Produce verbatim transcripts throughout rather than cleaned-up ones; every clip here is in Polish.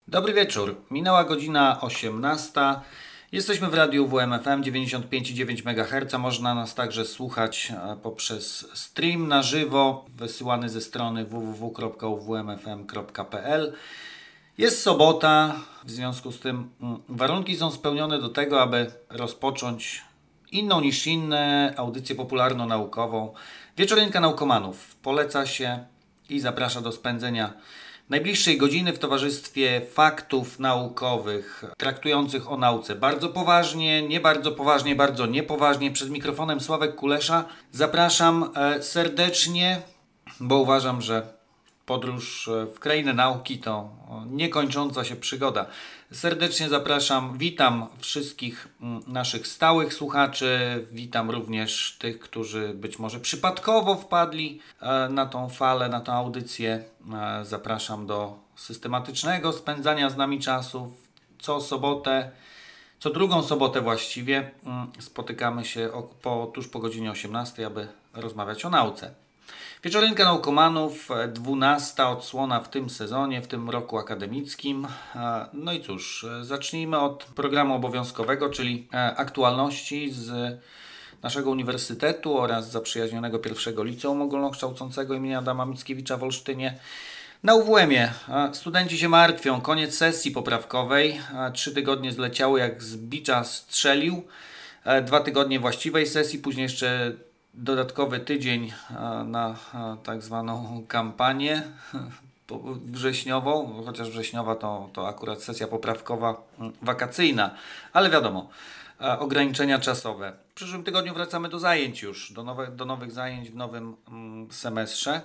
Dobry wieczór. Minęła godzina osiemnasta. Jesteśmy w radiu W M F M dziewięćdziesiąt pięć i dziewięć megaherców. Można nas także słuchać poprzez stream na żywo wysyłany ze strony w w w kropka u w m f m kropka p l. Jest sobota, w związku z tym warunki są spełnione do tego, aby rozpocząć inną niż inne audycję popularno-naukową. Wieczorynka Naukomanów poleca się i zaprasza do spędzenia najbliższej godziny w towarzystwie faktów naukowych traktujących o nauce bardzo poważnie, nie bardzo poważnie, bardzo niepoważnie. Przed mikrofonem Sławek Kulesza. Zapraszam serdecznie, bo uważam, że podróż w krainę nauki to niekończąca się przygoda. Serdecznie zapraszam, witam wszystkich naszych stałych słuchaczy, witam również tych, którzy być może przypadkowo wpadli na tą falę, na tę audycję. Zapraszam do systematycznego spędzania z nami czasu. Co sobotę, co drugą sobotę właściwie spotykamy się po, tuż po godzinie osiemnastej, aby rozmawiać o nauce. Wieczorynka Naukomanów, dwunasta odsłona w tym sezonie, w tym roku akademickim. No i cóż, zacznijmy od programu obowiązkowego, czyli aktualności z naszego uniwersytetu oraz zaprzyjaźnionego pierwszego liceum ogólnokształcącego im. Adama Mickiewicza w Olsztynie. Na U W M-ie studenci się martwią, koniec sesji poprawkowej, trzy tygodnie zleciały jak z bicza strzelił, dwa tygodnie właściwej sesji, później jeszcze dodatkowy tydzień na tak zwaną kampanię wrześniową, chociaż wrześniowa to, to akurat sesja poprawkowa wakacyjna, ale wiadomo, ograniczenia czasowe. W przyszłym tygodniu wracamy do zajęć już, do, nowe, do nowych zajęć w nowym semestrze.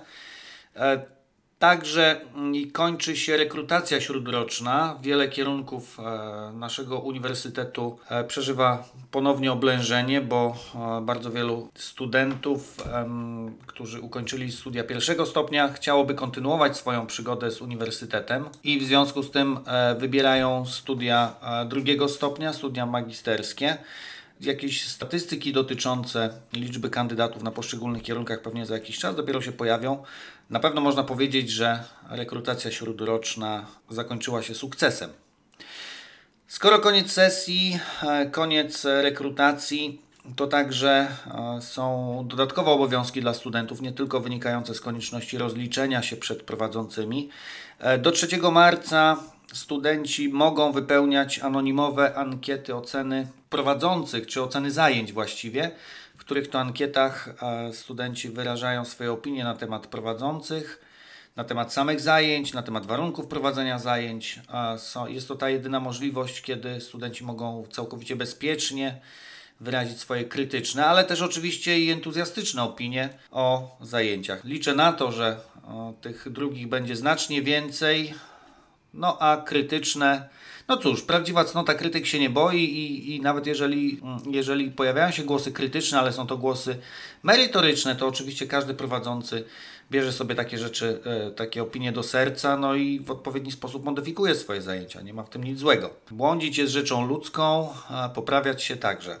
Także kończy się rekrutacja śródroczna. Wiele kierunków naszego uniwersytetu przeżywa ponownie oblężenie, bo bardzo wielu studentów, którzy ukończyli studia pierwszego stopnia, chciałoby kontynuować swoją przygodę z uniwersytetem i w związku z tym wybierają studia drugiego stopnia, studia magisterskie. Jakieś statystyki dotyczące liczby kandydatów na poszczególnych kierunkach pewnie za jakiś czas dopiero się pojawią. Na pewno można powiedzieć, że rekrutacja śródroczna zakończyła się sukcesem. Skoro koniec sesji, koniec rekrutacji, to także są dodatkowe obowiązki dla studentów, nie tylko wynikające z konieczności rozliczenia się przed prowadzącymi. Do trzeciego marca studenci mogą wypełniać anonimowe ankiety oceny prowadzących, czy oceny zajęć właściwie, w których to ankietach studenci wyrażają swoje opinie na temat prowadzących, na temat samych zajęć, na temat warunków prowadzenia zajęć. Jest to ta jedyna możliwość, kiedy studenci mogą całkowicie bezpiecznie wyrazić swoje krytyczne, ale też oczywiście i entuzjastyczne opinie o zajęciach. Liczę na to, że tych drugich będzie znacznie więcej, no a krytyczne, no cóż, prawdziwa cnota krytyk się nie boi i, i nawet jeżeli, jeżeli pojawiają się głosy krytyczne, ale są to głosy merytoryczne, to oczywiście każdy prowadzący bierze sobie takie rzeczy, takie opinie do serca, no i w odpowiedni sposób modyfikuje swoje zajęcia. Nie ma w tym nic złego. Błądzić jest rzeczą ludzką, a poprawiać się także.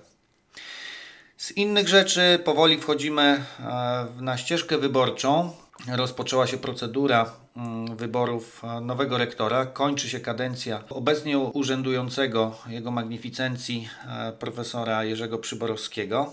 Z innych rzeczy powoli wchodzimy na ścieżkę wyborczą. Rozpoczęła się procedura wyborów nowego rektora. Kończy się kadencja obecnie urzędującego jego magnificencji profesora Jerzego Przyborowskiego.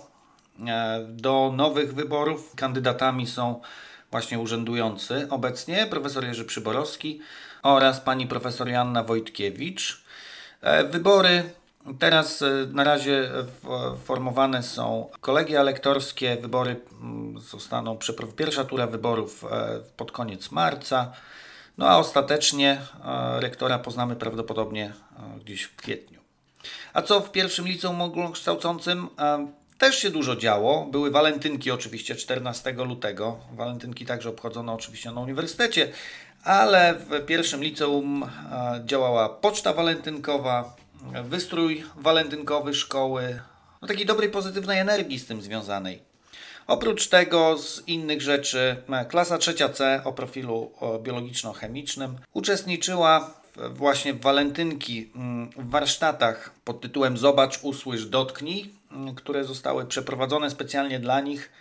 Do nowych wyborów kandydatami są właśnie urzędujący obecnie profesor Jerzy Przyborowski oraz pani profesor Joanna Wojtkiewicz. Wybory teraz na razie formowane są kolegia lektorskie. Wybory zostaną, pierwsza tura wyborów pod koniec marca, no a ostatecznie rektora poznamy prawdopodobnie gdzieś w kwietniu. A co w pierwszym liceum ogólnokształcącym? Też się dużo działo. Były walentynki oczywiście czternastego lutego. Walentynki także obchodzono oczywiście na uniwersytecie, ale w pierwszym liceum działała poczta walentynkowa, wystrój walentynkowy szkoły, no takiej dobrej, pozytywnej energii z tym związanej. Oprócz tego z innych rzeczy klasa trzecia C o profilu biologiczno-chemicznym uczestniczyła właśnie w walentynki w warsztatach pod tytułem Zobacz, usłysz, dotknij, które zostały przeprowadzone specjalnie dla nich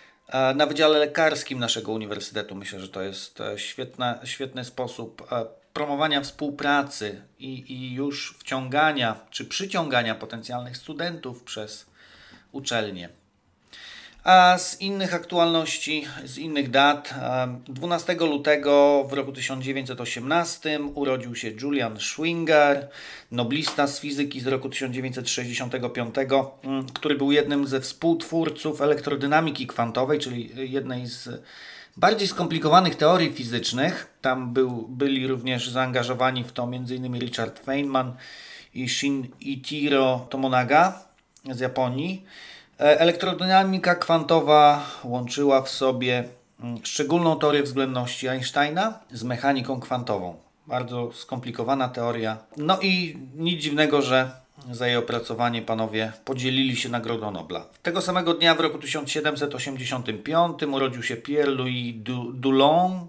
na Wydziale Lekarskim naszego uniwersytetu. Myślę, że to jest świetna, świetny sposób promowania współpracy i, i już wciągania czy przyciągania potencjalnych studentów przez uczelnie. A z innych aktualności, z innych dat, dwunastego lutego w roku tysiąc dziewięćset osiemnastym urodził się Julian Schwinger, noblista z fizyki z roku tysiąc dziewięćset sześćdziesiątego piątego, który był jednym ze współtwórców elektrodynamiki kwantowej, czyli jednej z bardziej skomplikowanych teorii fizycznych. Tam był, byli również zaangażowani w to m.in. Richard Feynman i Shinichiro Tomonaga z Japonii. Elektrodynamika kwantowa łączyła w sobie szczególną teorię względności Einsteina z mechaniką kwantową. Bardzo skomplikowana teoria. No i nic dziwnego, że za jej opracowanie panowie podzielili się Nagrodą Nobla. Tego samego dnia w roku tysiąc siedemset osiemdziesiątym piątym urodził się Pierre-Louis Dulong,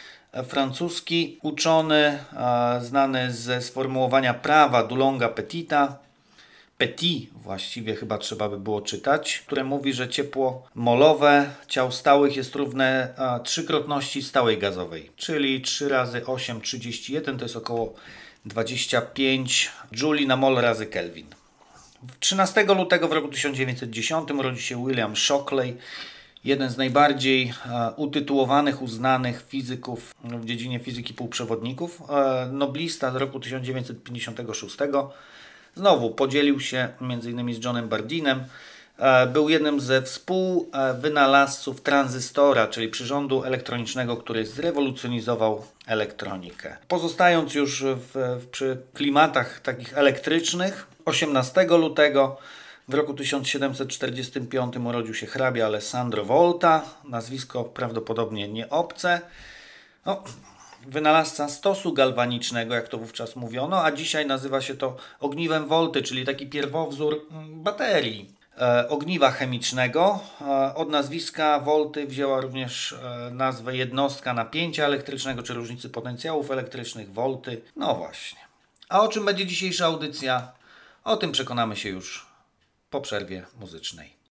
francuski uczony znany ze sformułowania prawa Dulonga-Petita. Petit właściwie chyba trzeba by było czytać, które mówi, że ciepło molowe ciał stałych jest równe a, trzykrotności stałej gazowej, czyli trzy razy osiem, trzydzieści jeden, to jest około dwadzieścia pięć jouli na mol razy Kelvin. trzynastego lutego w roku tysiąc dziewięćset dziesiątym urodził się William Shockley, jeden z najbardziej a, utytułowanych, uznanych fizyków w dziedzinie fizyki półprzewodników, a, noblista z roku tysiąc dziewięćset pięćdziesiątego szóstego. Znowu podzielił się m.in. z Johnem Bardeenem. Był jednym ze współwynalazców tranzystora, czyli przyrządu elektronicznego, który zrewolucjonizował elektronikę. Pozostając już w, w, przy klimatach takich elektrycznych, osiemnastego lutego w roku tysiąc siedemset czterdziestym piątym urodził się hrabia Alessandro Volta, nazwisko prawdopodobnie nie obce. No, wynalazca stosu galwanicznego, jak to wówczas mówiono, a dzisiaj nazywa się to ogniwem Volty, czyli taki pierwowzór baterii. E, ogniwa chemicznego. E, od nazwiska Volty wzięła również e, nazwę jednostka napięcia elektrycznego, czy różnicy potencjałów elektrycznych, volty. No właśnie. A o czym będzie dzisiejsza audycja? O tym przekonamy się już po przerwie muzycznej.